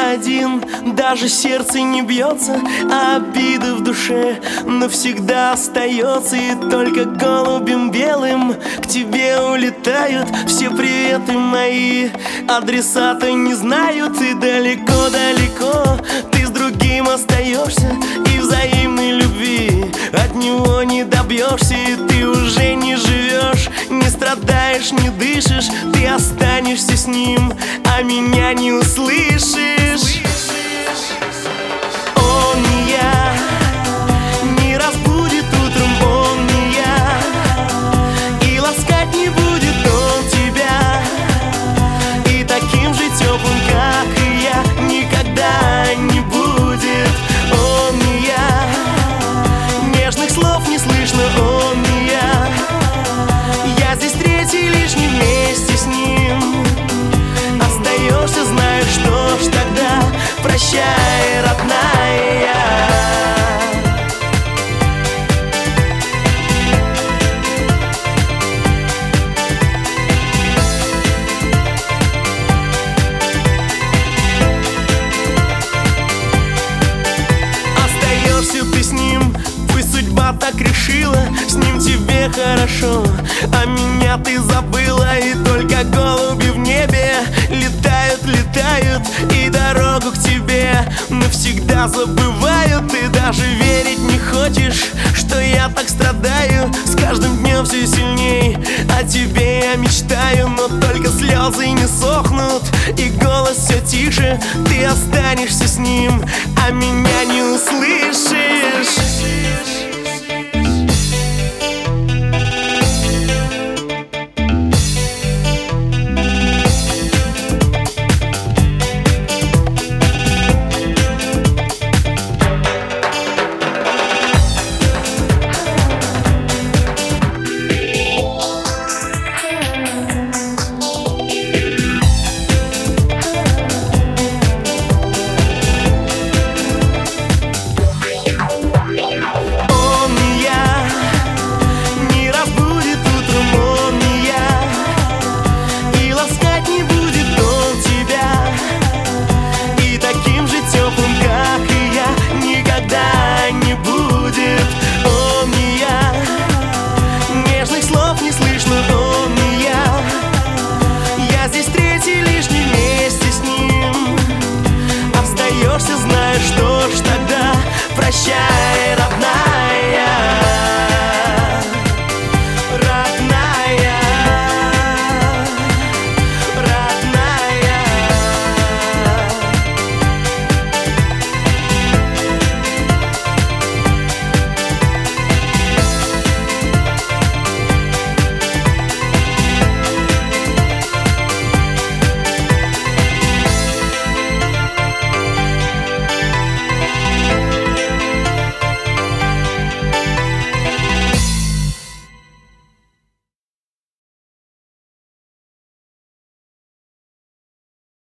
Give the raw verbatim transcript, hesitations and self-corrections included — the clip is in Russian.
один, даже сердце не бьется, а обида в душе навсегда остается. И только голубем белым к тебе улетают все приветы мои. Адреса-то не знают, и далеко-далеко ты с другим остаешься, и взаимной любви от него не добьешься. И ты уже не живешь, не страдаешь, не дышишь, ты останешься с ним, а меня не услышишь. Он не я, не разбудит утром, он не я, и ласкать не будет он тебя, и таким же теплым, как и я, никогда не будет. Он не я, нежных слов не слышно, он не я, я здесь третий лишний вместе с ним. Остаешься, знаешь, что ж тогда, прощай, родная. Остаешься ты с ним, пусть судьба так решила, с ним тебе хорошо, а меня ты забыла. И только голуби в небе летают, летают, и дорогу к тебе навсегда забывают. Ты даже верить не хочешь, что я так страдаю, с каждым днем все сильней о тебе я мечтаю. Но только слезы не сохнут, и голос все тише, ты останешься с ним, а меня не услышишь.